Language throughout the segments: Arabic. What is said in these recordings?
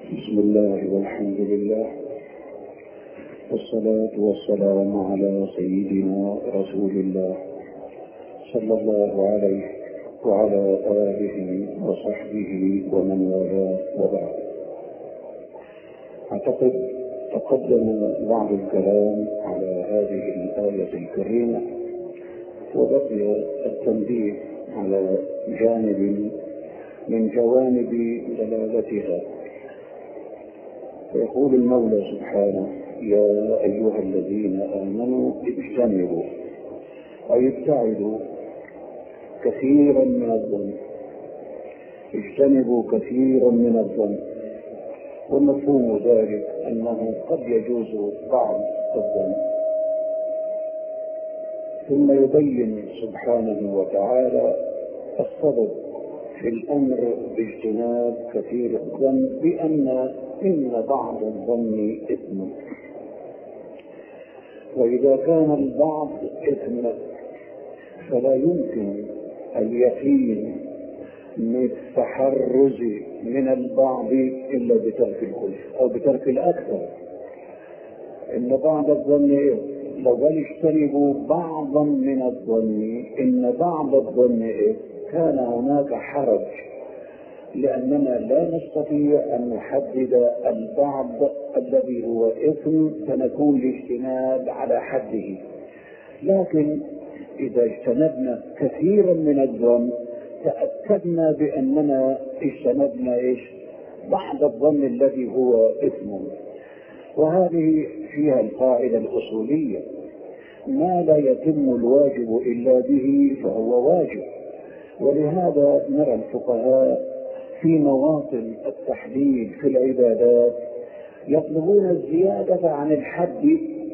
بسم الله والحمد لله، والصلاة والسلام على سيدنا رسول الله صلى الله عليه وعلى آله وصحبه ومن والاه، وبعد. أعتقد تقدم بعض الكلام على هذه الآية الكريمة، وبقي التنبيه على جانب من جوانب دلالتها. فيقول المولى سبحانه: يا أيها الذين آمنوا اجتنبوا أي ابتعدوا كثيرا من الظن. اجتنبوا كثيرا من الظن، ومفهوم ذلك أنه قد يجوز بعض الظن. ثم يبين سبحانه وتعالى السبب في الأمر باجتناب كثير الظن بأن إن بعض الظن إثم، وإذا كان البعض إثم فلا يمكن اليقين بالتحرز من البعض إلا بترك الكل أو بترك الأكثر. إن بعض الظن لو قال اجتنبوا بعضا من الظن، إن بعض الظن كان هناك حرج، لأننا لا نستطيع أن نحدد البعض الذي هو إثم فنكون الاجتناب على حده. لكن إذا اجتنبنا كثيرا من الظن تأكدنا بأننا اجتنبنا بعض الظن الذي هو إثم. وهذه فيها القاعدة الأصولية: ما لا يتم الواجب إلا به فهو واجب. ولهذا نرى الفقهاء في مواطن التحديد في العبادات يطلبون الزيادة عن الحد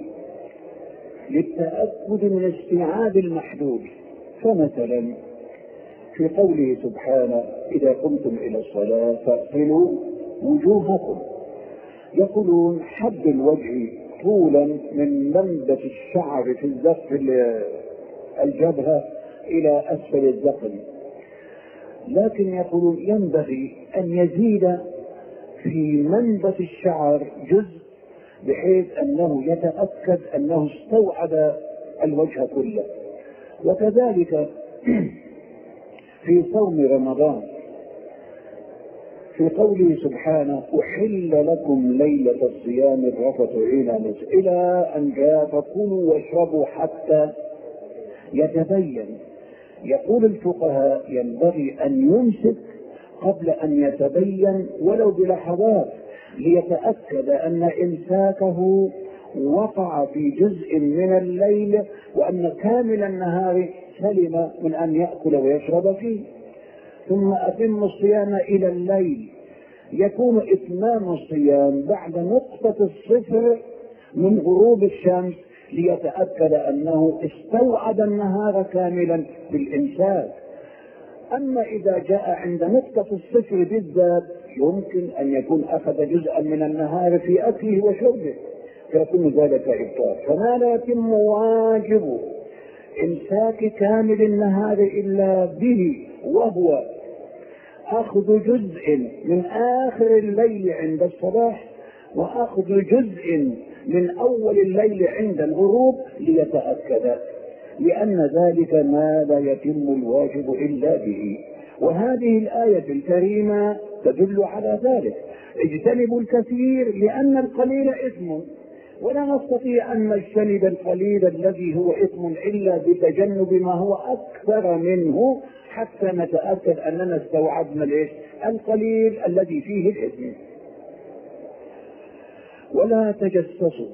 للتأكد من استيعاب المحدود. فمثلا في قوله سبحانه: إذا قمتم إلى الصلاة فاغسلوا وجوهكم، يقولون حد الوجه طولا من منبت الشعر في الجبهة إلى أسفل الذقن، لكن يقولون ينبغي أن يزيد في منبت الشعر جزء بحيث أنه يتأكد أنه استوعب الوجه كله. وكذلك في صوم رمضان في قوله سبحانه: أحل لكم ليلة الصيام الرفث إلى أن جاء فكلوا واشربوا حتى يتبين. يقول الفقهاء ينبغي أن يمسك قبل أن يتبين ولو بلحظات، ليتأكد أن إمساكه وقع في جزء من الليل، وأن كامل النهار سلم من أن يأكل ويشرب فيه. ثم أتم الصيام إلى الليل، يكون إتمام الصيام بعد نقطة الصفر من غروب الشمس، ليتأكد أنه استوعب النهار كاملا بالإمساك. أما إذا جاء عند نقطة الصفر بالذات يمكن أن يكون أخذ جزءا من النهار في أكله وشربه، فيكون ذلك إبطال. فما لا يتم واجب إمساك كامل النهار إلا به، وهو أخذ جزء من آخر الليل عند الصباح، وأخذ جزء من أول الليل عند الغروب، ليتأكد، لأن ذلك ما لا يتم الواجب إلا به. وهذه الآية الكريمة تدل على ذلك: اجتنبوا الكثير لأن القليل إثم، ولا نستطيع أن نجتنب القليل الذي هو إثم إلا بتجنب ما هو أكثر منه، حتى نتأكد أننا استوعبنا القليل الذي فيه الإثم. ولا تجسسوا.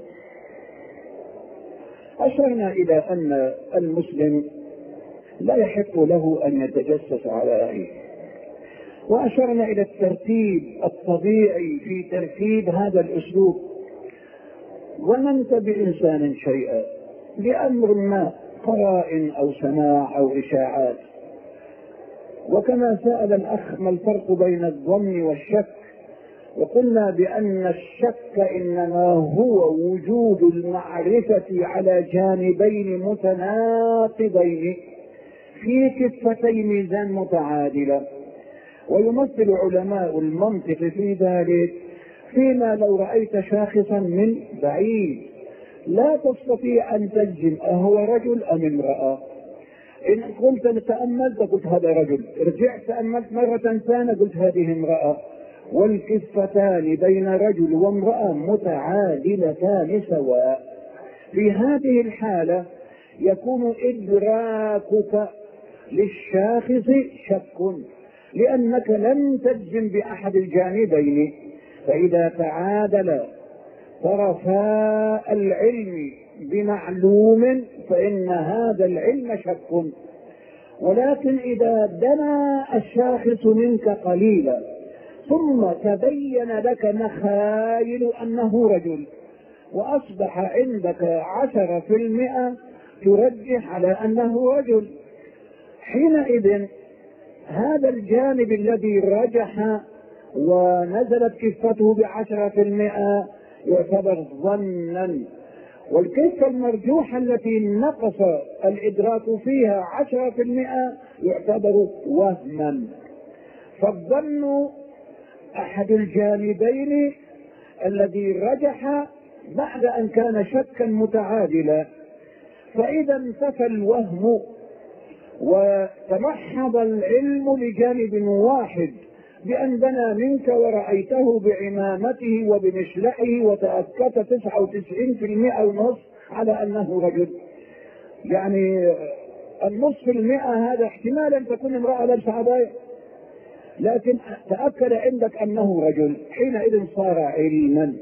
أشرنا إلى أن المسلم لا يحق له أن يتجسس على أخيه، وأشرنا إلى الترتيب الطبيعي في ترتيب هذا الأسلوب. وننسى بإنسان شيئا لأمر ما، قرائن أو سماع أو إشاعات. وكما سأل الأخ ما الفرق بين الظن والشك، وقلنا بأن الشك إنما هو وجود المعرفة على جانبين متناقضين في كفتي ميزان متعادلة. ويمثل علماء المنطق في ذلك فيما لو رأيت شاخصا من بعيد لا تستطيع أن تجزم أهو رجل أم امرأة. إن قمت تأملت قلت هذا رجل، رجعت تأملت مرة ثانية قلت هذه امرأة، والكفتان بين رجل وامرأة متعادلتان سواء. في هذه الحالة يكون إدراكك للشاخص شك، لأنك لم تجزم بأحد الجانبين. فإذا تعادل طرفا العلم بمعلوم فإن هذا العلم شك. ولكن إذا دنا الشاخص منك قليلا ثم تبين لك مخايل أنه رجل وأصبح عندك 10% ترجح على أنه رجل، حينئذ هذا الجانب الذي رجح ونزلت كفته ب10% يعتبر ظنا، والكفة المرجوحة التي نقص الإدراك فيها 10% يعتبر وهما. فالظن أحد الجانبين الذي رجح بعد أن كان شكا متعادلا. فإذا انتفى الوهم وتمحض العلم لجانب واحد بأن دنا منك ورأيته بعمامته وبمشلعه وتأكدت 99% ونص على أنه رجل، يعني 0.5% هذا احتمال أن تكون امرأة لابسة عباية، لكن تأكد عندك أنه رجل، حينئذ صار علما.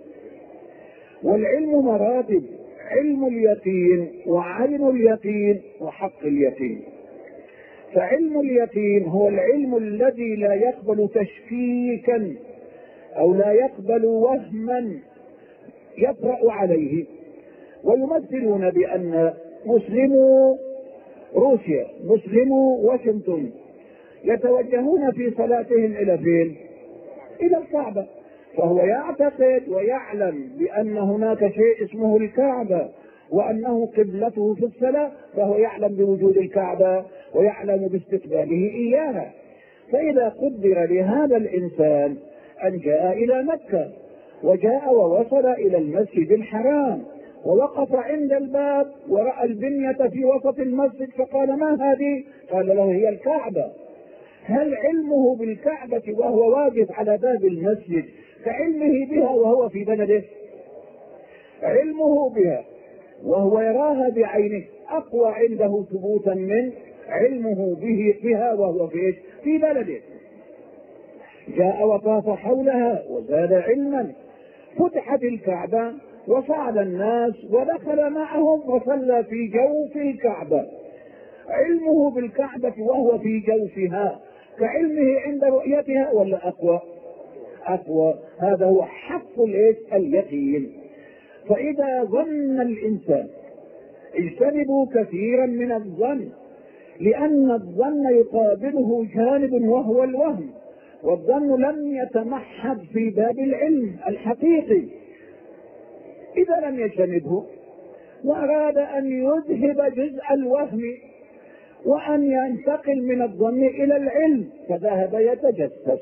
والعلم مراتب: علم اليقين وعين اليقين وحق اليقين. فعلم اليقين هو العلم الذي لا يقبل تشكيكا أو لا يقبل وهما يطرأ عليه. ويمثلون بأن مسلمو روسيا مسلمو واشنطن يتوجهون في صلاتهم إلى فين؟ إلى الكعبة، فهو يعتقد ويعلم بأن هناك شيء اسمه الكعبة وأنه قبلته في الصلاة، فهو يعلم بوجود الكعبة ويعلم باستقباله إياها. فإذا قدر لهذا الإنسان أن جاء إلى مكة وجاء ووصل إلى المسجد الحرام ووقف عند الباب ورأى البنية في وسط المسجد فقال: ما هذه؟ قال له: هي الكعبة. هل علمه بالكعبة وهو واقف على باب المسجد كعلمه بها وهو في بلده؟ علمه بها وهو يراها بعينه أقوى عنده ثبوتا من علمه بها وهو في بلده. جاء وطاف حولها وزاد علما، فتحت الكعبة وصعد الناس ودخل معهم وصلى في جوف الكعبة. علمه بالكعبة وهو في جوفها كعلمه عند رؤيتها ولا أقوى؟ هذا هو حق اليقين. فإذا ظن الإنسان، اجتنبوا كثيرا من الظن، لأن الظن يقابله جانب وهو الوهم، والظن لم يتمحض في باب العلم الحقيقي. إذا لم يجتنبه وأراد أن يذهب جزء الوهم وأن ينتقل من الظن إلى العلم فذهب يتجسس،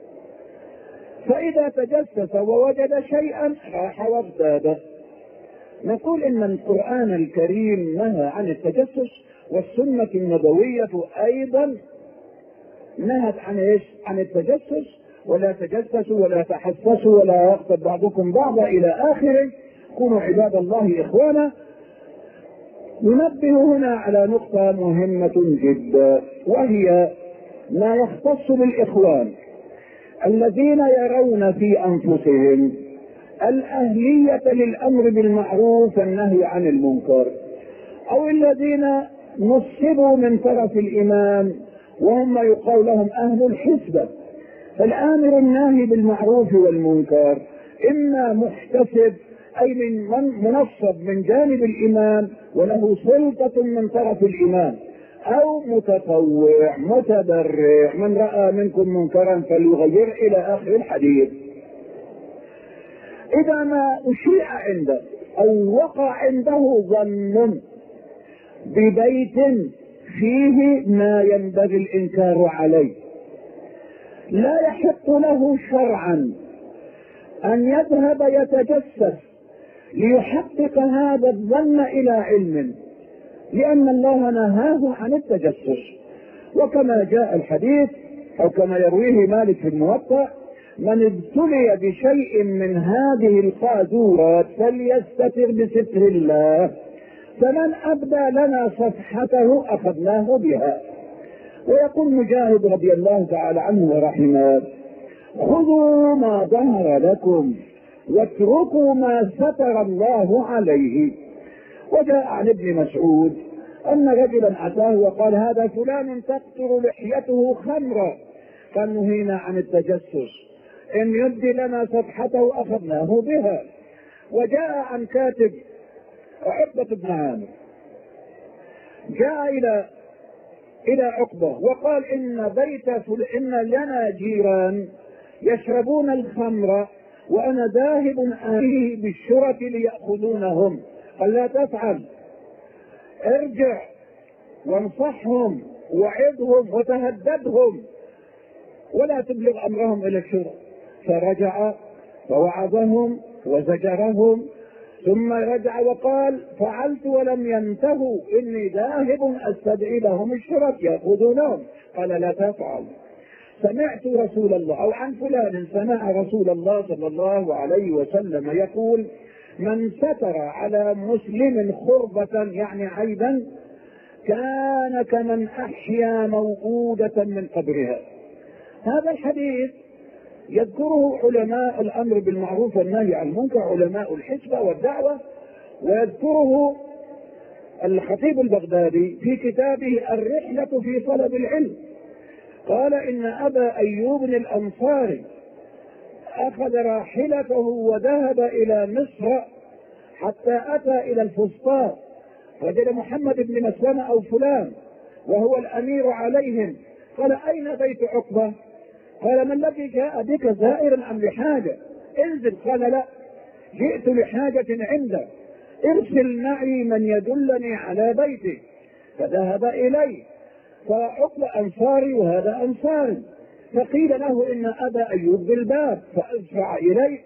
فإذا تجسس ووجد شيئا راح وارتابه. نقول إن القرآن الكريم نهى عن التجسس، والسنة النبوية أيضا نهت عن التجسس: ولا تجسسوا ولا تحسسوا ولا يغتب بعضكم بعضا إلى آخره، كونوا عباد الله إخوانا. ننبه هنا على نقطة مهمة جدا، وهي ما يختص بالإخوان الذين يرون في أنفسهم الأهلية للأمر بالمعروف والنهي عن المنكر، أو الذين نصبوا من طرف الإمام وهم يقال لهم أهل الحسبة. فالآمر الناهي بالمعروف والمنكر إما محتسب أي من منصب من جانب الإمام وله سلطة من طرف الإمام، أو متطوع متبرع: من رأى منكم منكرا فليغير إلى آخر الحديث. إذا ما أشيع عنده أو وقع عنده ظن ببيت فيه ما ينبغي الإنكار عليه، لا يحق له شرعا أن يذهب يتجسس ليحقق هذا الظن إلى علم، لأن الله نهاه عن التجسس. وكما جاء الحديث أو كما يرويه مالك في الموطأ: من ابتلي بشيء من هذه القاذورات فليستتر بستر الله، فمن أبدى لنا صفحته أخذناه بها. ويقول مجاهد رضي الله تعالى عنه ورحمه: خذوا ما ظهر لكم واتركوا ما ستر الله عليه. وجاء عن ابن مسعود أن رجلا أتاه وقال: هذا فلان تقطر لحيته خمرا، قال: نهينا عن التجسس، إن يبدي لنا صفحته أخذناه بها. وجاء عن كاتب عقبة بن عامر، جاء إلى عقبة وقال: إن لنا جيران يشربون الخمر وأنا ذاهب آتيه بالشرة ليأخذونهم. قال: لا تفعل، ارجع وانصحهم وعظهم وتهددهم ولا تبلغ أمرهم إلى الشرة. فرجع فوعظهم وزجرهم، ثم رجع وقال: فعلت ولم ينتهوا، إني ذاهب أستدعي لهم الشرك يأخذونهم. قال: لا تفعل، سمعت رسول الله، أو عن فلان سمع رسول الله صلى الله عليه وسلم يقول: من ستر على مسلم خربة يعني عيبا كان كمن أحيا موءودة من قبرها. هذا الحديث يذكره علماء الأمر بالمعروف والنهي عن المنكر، علماء الحسبة والدعوة، ويذكره الخطيب البغدادي في كتابه الرحلة في طلب العلم. قال: إن أبا أيوب الأنصاري أخذ راحلته وذهب إلى مصر حتى أتى إلى الفسطاط، وجد محمد بن مسلمة أو فلان وهو الأمير عليهم. قال: أين بيت عقبة؟ قال: ما الذي جاء بك زائرا أم لحاجة؟ انزل. قال: لا، جئت لحاجة عنده، ارسل معي من يدلني على بيته. فذهب إليه، فعقبة أنصاري وهذا أنصاري، فقيل له: إن أبا أيوب بالباب، فأسرع إليه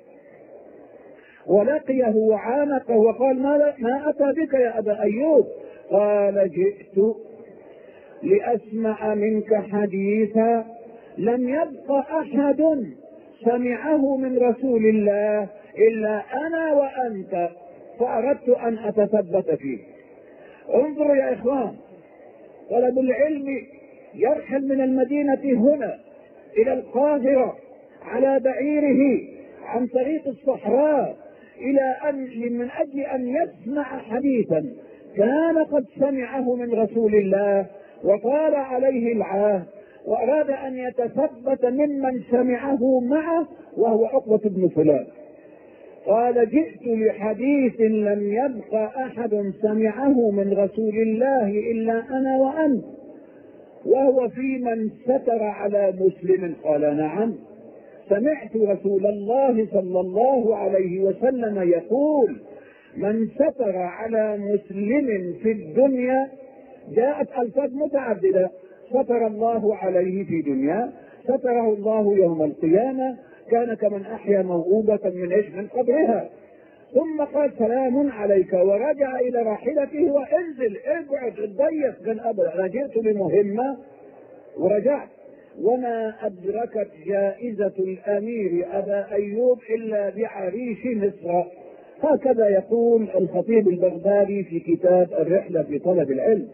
ولقيه وعانقه وقال: ما أتى بك يا أبا أيوب؟ قال: جئت لأسمع منك حديثا لم يبق أحد سمعه من رسول الله إلا أنا وأنت، فأردت أن أتثبت فيه. انظروا يا إخوان، طلب العلم يرحل من المدينة هنا إلى القاهرة على بعيره عن طريق الصحراء إلى من أجل أن يسمع حديثا كان قد سمعه من رسول الله وطال عليه العهد، وأراد أن يتثبت ممن سمعه معه وهو عقبة بن فلان. قال: جئت لحديث لم يبق أحد سمعه من رسول الله إلا أنا وأنت، وهو في من ستر على مسلم. قال: نعم، سمعت رسول الله صلى الله عليه وسلم يقول: من ستر على مسلم في الدنيا، جاءت ألفاظ متعددة، ستر الله عليه في دنيا، ستره الله يوم القيامة، كان كمن أحيا موءودة من قبرها. ثم قال: سلام عليك، ورجع إلى راحلته وانزل اقعد اتضيق. قال: أبدا، أنا جئت لمهمة ورجعت. وما أدركت جائزة الأمير أبا أيوب إلا بعريش مصر. هكذا يقول الخطيب البغدادي في كتاب الرحلة في طلب العلم.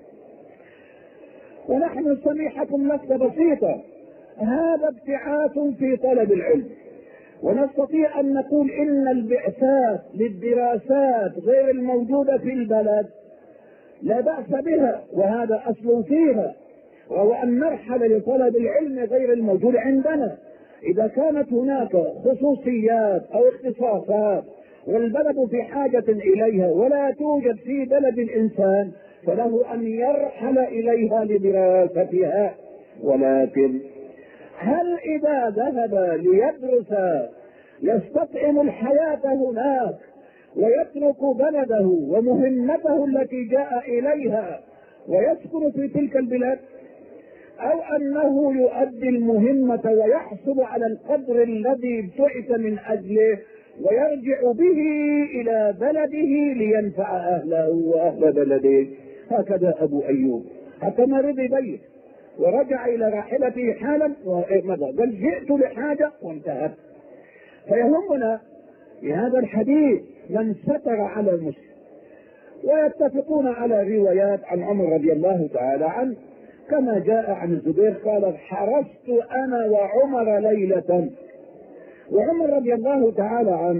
ونحن سميحكم لفظة بسيطة، هذا ابتعاث في طلب العلم، ونستطيع أن نقول إن البعثات للدراسات غير الموجودة في البلد لا بأس بها، وهذا أصل فيها، وهو أن نرحل لطلب العلم غير الموجود عندنا. إذا كانت هناك خصوصيات أو اختصاصات والبلد في حاجة إليها ولا توجد في بلد الإنسان، فله أن يرحل إليها لدراستها. ولكن هل إذا ذهب ليدرس يستطعم الحياة هناك ويترك بلده ومهمته التي جاء إليها ويسكن في تلك البلاد؟ أو أنه يؤدي المهمة ويحصل على القدر الذي ابتعث من أجله ويرجع به إلى بلده لينفع أهله وأهل بلده. هكذا أبو أيوب حتى ما رضي بيه ورجع إلى راحلته حالا ومضى، بل جئت لحاجة وانتهت. فيهمنا في هذا الحديث من ستر على المسلم. ويتفقون على روايات عن عمر رضي الله تعالى عنه كما جاء عن الزبير قال حرصت أنا وعمر ليلة. وعمر رضي الله تعالى عنه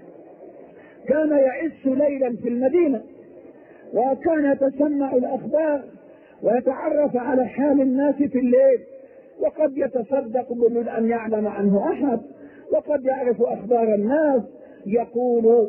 كان يعس ليلا في المدينة وكان يتسمع الأخبار ويتعرف على حال الناس في الليل، وقد يتصدق بدون أن يعلم عنه أحد، وقد يعرف أخبار الناس. يقول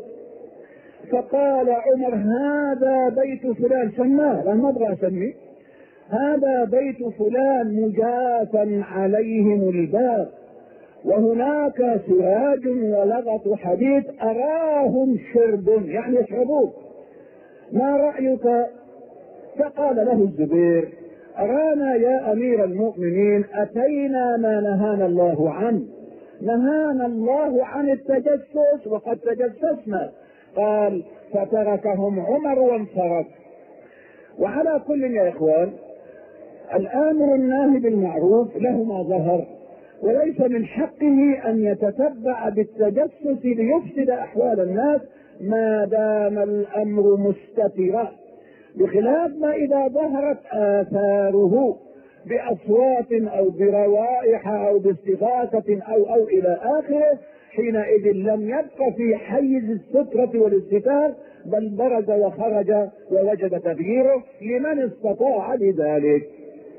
فقال عمر هذا بيت فلان، سماه لأن ما أبغى أسميه، هذا بيت فلان مجافا عليهم الباب وهناك سراج ولغط حديد أراهم شرب، يعني يشربون، ما رأيك؟ فقال له الزبير أرانا يا أمير المؤمنين أتينا ما نهانا الله عنه، نهانا الله عن التجسس وقد تجسسنا. قال فتركهم عمر وانصرف. وعلى كل يا إخوان الآمر الناهي بالمعروف له ما ظهر، وليس من حقه أن يتتبع بالتجسس ليفسد أحوال الناس ما دام الأمر مستترا، بخلاف ما إذا ظهرت آثاره بأصوات أو بروائح أو باستغاثة أو إلى آخره، حينئذ لم يبق في حيز السترة والاستتار، بل برز وخرج ووجد تغييره لمن استطاع بذلك.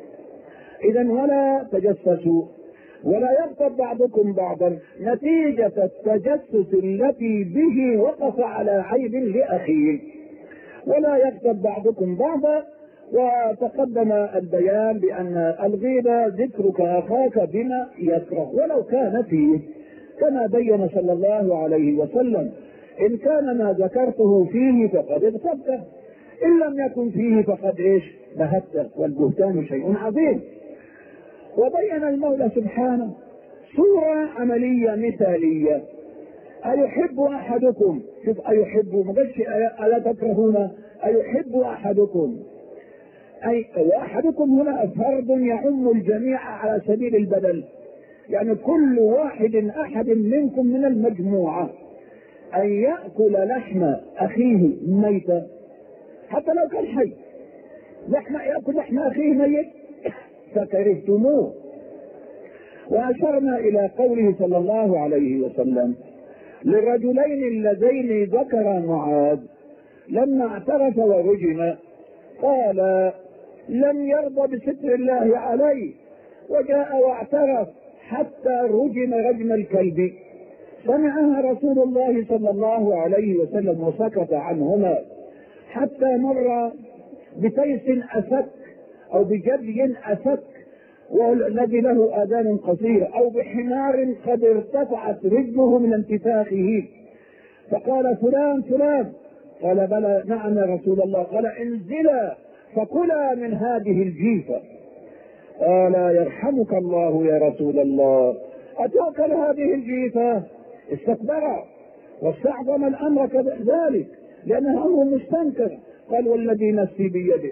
إذا ولا تجسسوا ولا يغتب بعضكم بعضا نتيجة التجسس التي به وقف على عيب لأخيه، ولا يغتب بعضكم بعضا. وتقدم البيان بأن الغيبة ذكرك أخاك بما يكره ولو كان فيه، كما بين صلى الله عليه وسلم إن كان ما ذكرته فيه فقد اغتبته، إن لم يكن فيه فقد إيش بهته، والبهتان شيء عظيم. وبين المولى سبحانه صورة عملية مثالية. أيحب أحدكم، شوف أيحب ما قالش ألا تكرهون، أيحب أحدكم، أي وأحدكم هنا فرد يعم الجميع على سبيل البدل، يعني كل واحد أحد منكم من المجموعة أن يأكل لحم أخيه ميتا، حتى لو كان حي، يأكل لحم أخيه ميت فكرهتموه. وأشرنا إلى قوله صلى الله عليه وسلم للرجلين اللذين ذكر معاذ لما اعترف ورجم قال لم يرضى بستر الله عليه وجاء واعترف حتى رجم رجم الكلب. سمعها رسول الله صلى الله عليه وسلم وسكت عنهما حتى مر بتيس أسك أو بجدي أسك والذي له آذان قصيرة أو بحمار قد ارتفعت رجله من انتفاخه، فقال فلان فلان، قال بلى نعم يا رسول الله، قال انزلا فكلا من هذه الجيفة. قال يرحمك الله يا رسول الله أتأكل هذه الجيفة؟ استكبر واستعظم الأمر كذلك لأنه أمر مستنكر. قال والذي نفسي بيده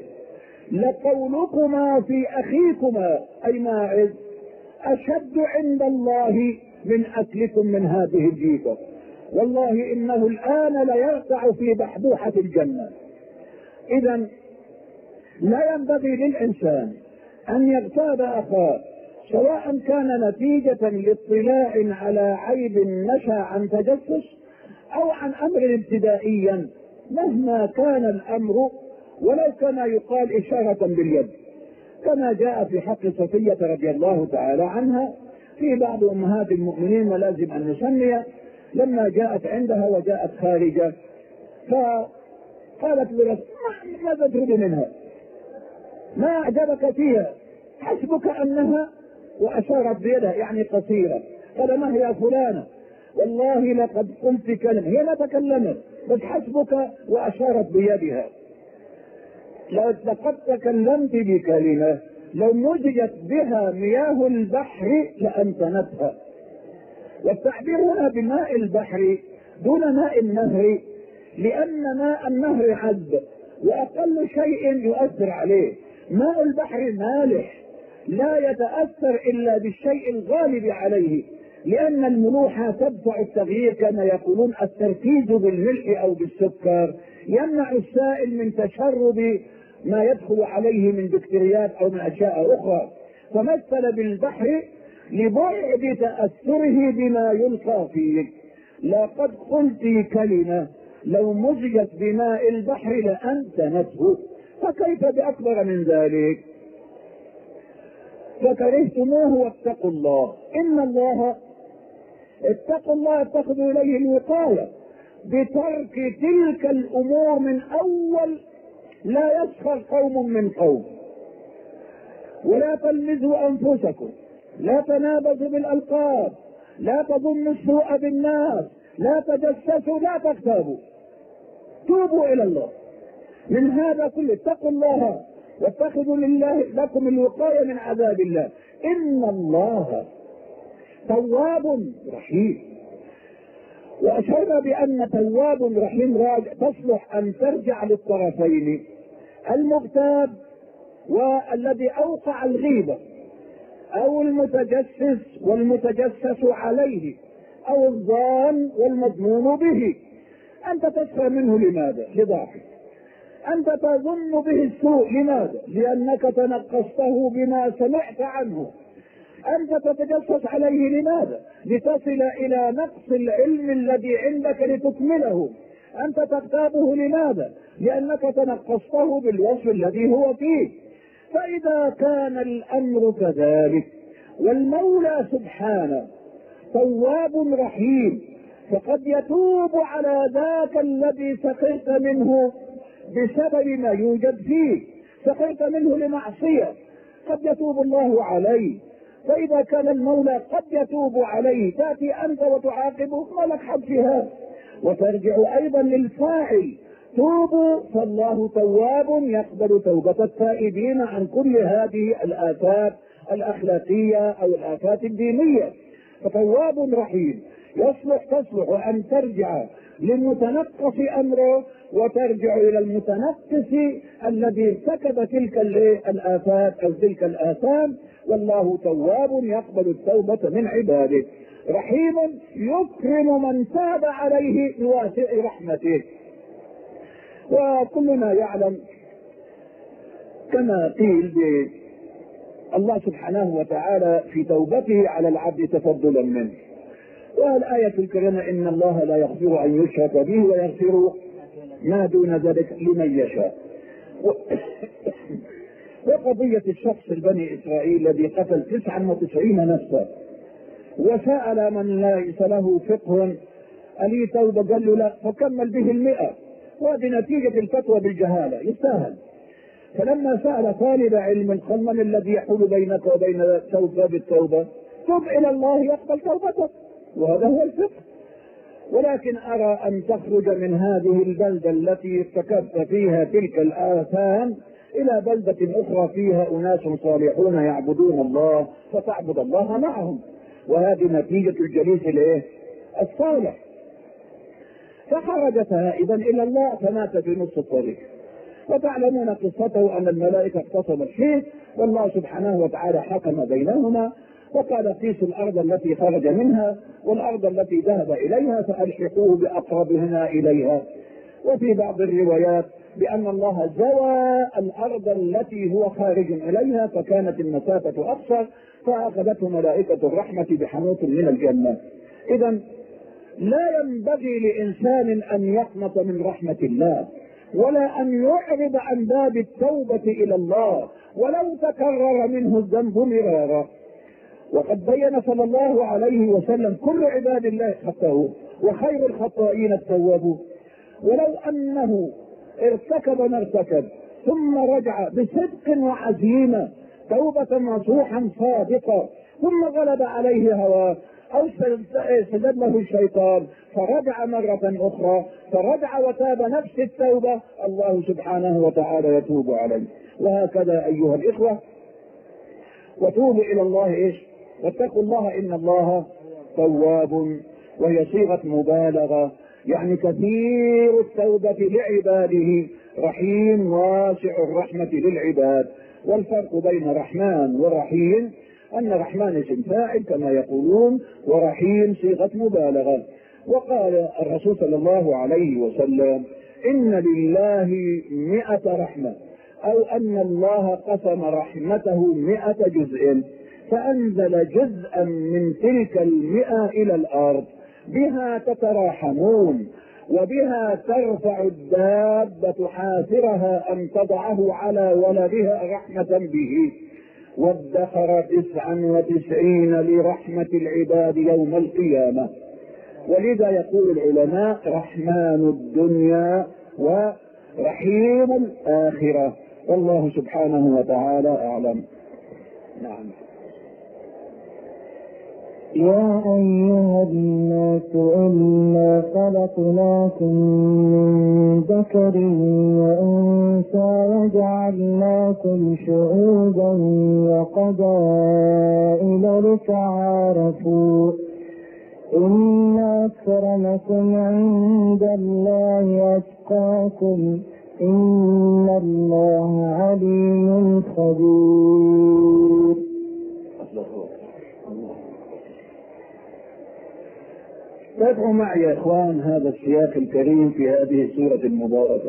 لقولكما في أخيكما أي ماعز أشد عند الله من أكلكم من هذه الجيفة، والله إنه الآن ليرتع في بحبوحة الجنة. إذا لا ينبغي للإنسان أن يغتاب أخاه سواء كان نتيجة لاطلاع على عيب نشأ عن تجسس أو عن أمر ابتدائيا مهما كان الأمر، ولو كما يقال إشارة باليد، كما جاء في حق صفية رضي الله تعالى عنها في بعض أمهات المؤمنين ولازم أن نسمي، لما جاءت عندها وجاءت خارجة فقالت لرسول ماذا تريد منها؟ ما أعجبك فيها؟ حسبك أنها، وأشارت بيدها يعني قصيرة. قال ما هي فلانة؟ والله لقد قلت كلمة، هي لا تكلمت بس حسبك، وأشارت بيدها. لقد تكلمت بكلمة لو مزجت بها مياه البحر لأنتنتها. والتعبير هنا بماء البحر دون ماء النهر، لأن ماء النهر عذب وأقل شيء يؤثر عليه. ماء البحر مالح لا يتأثر إلا بالشيء الغالب عليه، لأن الملوحة تدفع التغيير، كما يقولون التركيز بالملح أو بالسكر يمنع السائل من تشرب ما يدخل عليه من بكتيريات أو من أشياء أخرى. فمثل بالبحر لبعد تأثره بما يلقى فيه. لقد قلت كلمة لو مزجت بماء البحر لأنتنته، فكيف بأكبر من ذلك؟ فكرهتموه واتقوا الله. إن الله اتقوا الله اتخذوا إليه الوقاية بترك تلك الأمور من أول. لا يسخر قوم من قوم، ولا تلمزوا أنفسكم، لا تنابزوا بالألقاب، لا تظنوا السوء بالناس، لا تجسسوا، لا تغتابوا، توبوا إلى الله من هذا كله. اتقوا الله واتخذوا لله لكم الوقاية من عذاب الله. إن الله تواب رحيم. وأشرنا بأن تواب رحيم تصلح أن ترجع للطرفين، المغتاب والذي أوقع الغيبة، أو المتجسس والمتجسس عليه، أو الظان والمظنون به. أنت تسخر منه لماذا؟ لضعفك. أنت تظن به السوء لماذا؟ لأنك تنقصته بما سمعت عنه. أنت تتجسس عليه لماذا؟ لتصل إلى نقص العلم الذي عندك لتكمله. أنت تغتابه لماذا؟ لأنك تنقصته بالوصف الذي هو فيه. فإذا كان الأمر كذلك والمولى سبحانه تواب رحيم، فقد يتوب على ذاك الذي سخرت منه بسبب ما يوجد فيه. سخرت منه لمعصية، قد يتوب الله عليه. فإذا كان المولى قد يتوب عليه، تأتي أنت وتعاقبه، ما لك حق في هذا. وترجع أيضا للفاعل، توبوا فالله تواب يقبل توبة التائبين عن كل هذه الآفات الأخلاقية أو الآفات الدينية. فتواب رحيم تصلح أن ترجع للمتنقص أمره وترجع إلى المتنقص الذي ارتكب تلك الآفات أو تلك الآثام. والله تواب يقبل التوبة من عباده، رحيم يكرم من تاب عليه بواسع رحمته. وكلنا يعلم كما قيل الله سبحانه وتعالى في توبته على العبد تفضلا منه. والآية الكريمة إن الله لا يغفر أن يشرك به ويغفر ما دون ذلك لمن يشاء. وقضية الشخص البني إسرائيل الذي قتل 99 نفسا وسأل من ليس له فقه ألي توبة، قال له لا، فكمل به 100. وهذه نتيجة الفتوى بالجهالة، يستاهل. فلما سأل طالب علم من الذي يحول بينك وبين التوبة بالتوبة، تب إلى الله يقبل توبتك، وهذا هو الفقه. ولكن أرى أن تخرج من هذه البلدة التي ارتكبت فيها تلك الآثام إلى بلدة أخرى فيها أناس صالحون يعبدون الله، فتعبد الله معهم، وهذه نتيجة الجليس الصالح. فخرج تائبا إلى الله فمات في نصف الطريق. وتعلمون قصته أن الملائكة اختصمت فيه، والله سبحانه وتعالى حكم بينهما وقال قيسوا الأرض التي خرج منها والأرض التي ذهب إليها فألحقوه بأقربهما إليها. وفي بعض الروايات بأن الله زوى الأرض التي هو خارج إليها فكانت المسافة أقصر، فأخذته ملائكة الرحمة بحنوط من الجنة. إذن لا ينبغي لإنسان أن يقنط من رحمة الله، ولا أن يعرض عن باب التوبة إلى الله ولو تكرر منه الذنب مرارا. وقد بين صلى الله عليه وسلم كل عباد الله خطأوا وخير الخطائين التوابون. ولو أنه ارتكب ما ارتكب ثم رجع بصدق وعزيمة توبة نصوحا صادقة، ثم غلب عليه هواه أو سجد له الشيطان فرجع مرة أخرى، فرجع وتاب نفس التوبة، الله سبحانه وتعالى يتوب عليه. وهكذا أيها الإخوة وتوبوا الى الله ايش؟ واتقوا الله ان الله تواب، وهي صيغه مبالغه، يعني كثير التوبه لعباده، رحيم واسع الرحمه للعباد. والفرق بين رحمن ورحيم ان رحمن اسم فاعل كما يقولون، ورحيم صيغه مبالغه. وقال الرسول صلى الله عليه وسلم: ان لله 100 رحمه، او ان الله قسم رحمته 100 جزء، فانزل جزءا من تلك 100 الى الارض، بها تتراحمون، وبها ترفع الدابة حافرها ان تضعه على ولدها رحمة به، وادخر 99 لرحمة العباد يوم القيامة. ولذا يقول العلماء: رحمن الدنيا ورحيم الآخرة. والله سبحانه وتعالى أعلم. نعم. يا أيها الناس إنا خلقناكم من ذكر وأنثى وجعلناكم شعوبا وقبائل لتعارفوا إن أكرمكم عند الله أتقاكم إن الله عليم خبير. تابعوا معي يا إخوان هذا السياق الكريم في هذه السورة المباركة.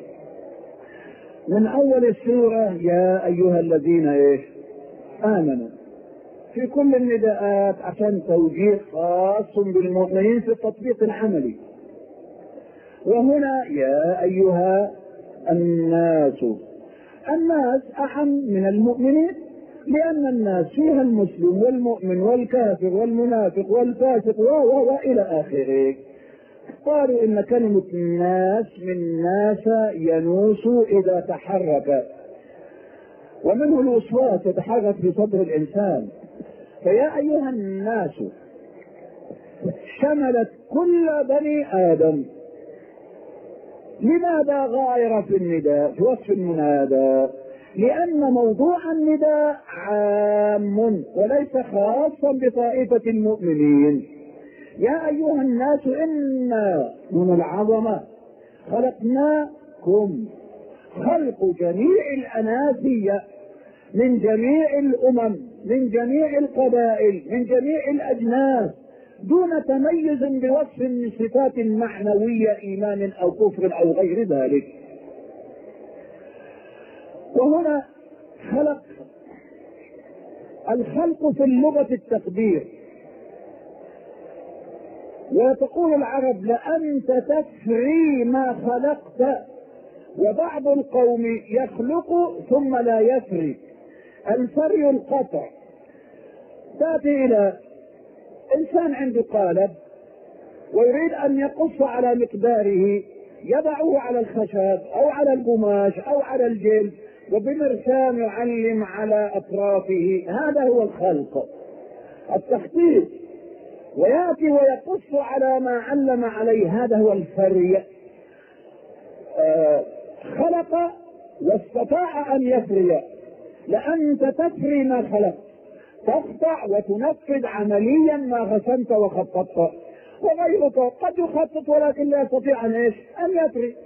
من أول السورة: يا أيها الذين آمنوا، في كل النداءات عشان توجيه خاص بالمؤمنين في التطبيق العملي. وهنا يا أيها الناس، الناس أعم من المؤمنين، لأن الناس فيها المسلم والمؤمن والكافر والمنافق والفاسق وإلى آخره. قالوا إن كلمة الناس من ناس ينوس إذا تحرك، ومنه الوسواس يتحرك في صدر الإنسان. فيا أيها الناس شملت كل بني آدم. لماذا غاير في النداء في وصف المنادى؟ لأن موضوع النداء عام وليس خاصا بطائفة المؤمنين. يا أيها الناس إنا من العظمة خلقناكم، خلق جميع الأناسية من جميع الأمم، من جميع القبائل، من جميع الأجناس، دون تميز بوصف من صفات معنوية، إيمان أو كفر أو غير ذلك. وهنا خلق، الخلق في اللغة التقدير. وتقول العرب: لأنت تفري ما خلقت. وبعض القوم يخلق ثم لا يفري. الفري القطع. تأتي إلى إنسان عنده قالب ويريد أن يقص على مقداره، يضعه على الخشب أو على القماش أو على الجلد، وبمرسام يعلم على أطرافه. هذا هو الخلق، التخطيط، ويأتي ويقص على ما علم عليه. هذا هو الفري. خلق واستطاع أن يفري. لأنت تفري ما خلقت، تقطع وتنفذ عمليا ما غسلت وخططت. وغيرك قد يخطط ولكن لا يستطيع أن يفري.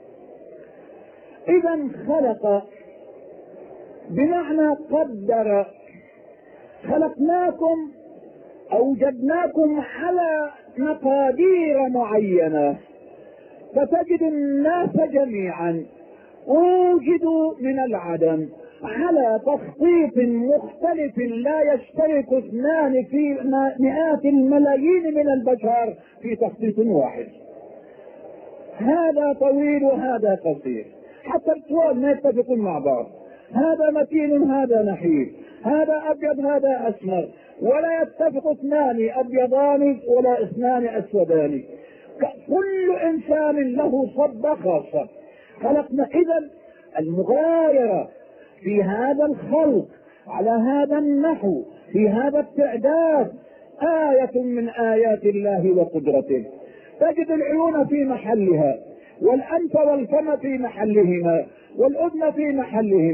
إذا خلق بمعنى قدر. خلقناكم، أوجدناكم على مقادير معينة. فتجد الناس جميعا وجدوا من العدم على تخطيط مختلف لا يشترك اثنان في مئات الملايين من البشر في تخطيط واحد. هذا طويل وهذا قصير، حتى الطوال ما يتفقون مع بعض. هذا متين هذا نحيف، هذا أبيض هذا أسمر، ولا يتفق اثنان أبيضان ولا اثنان أسودان. كل إنسان له صبة خاصة. خلقنا إذن المغايرة في هذا الخلق على هذا النحو في هذا التعداد آية من آيات الله وقدرته. تجد العيون في محلها، والأنف والفم في محلهما، والأذن في محلهما،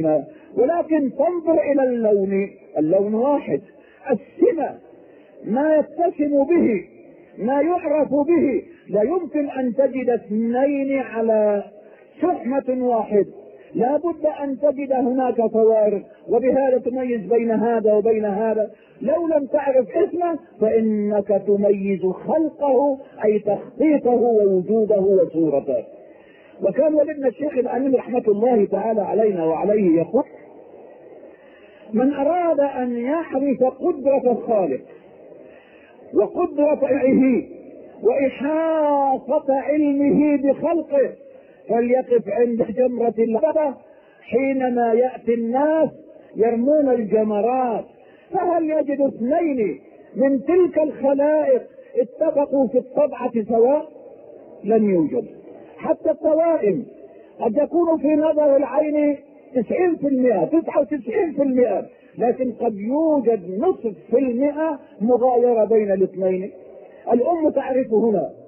ولكن تنظر الى اللون واحد، السمة، ما يتسم به، ما يعرف به. لا يمكن ان تجد اثنين على شحمة واحد، لا بد ان تجد هناك فوارق، وبهذا تميز بين هذا وبين هذا. لو لم تعرف اسمه فانك تميز خلقه، اي تخطيطه ووجوده وصورته. وكان والدنا الشيخ الامين رحمة الله تعالى علينا وعليه يقول: من اراد ان يعرف قدرة الخالق وقدرة علمه واحاطة علمه بخلقه فليقف عند جمرة العقبة حينما يأتي الناس يرمون الجمرات، فهل يجد اثنين من تلك الخلائق اتفقوا في الطبعة سواء؟ لن يوجد. حتى التوائم قد يكون في نظر العين 90%، 99%، لكن قد يوجد نصف في المئة مغايرة بين الاثنين. الأم تعرف هنا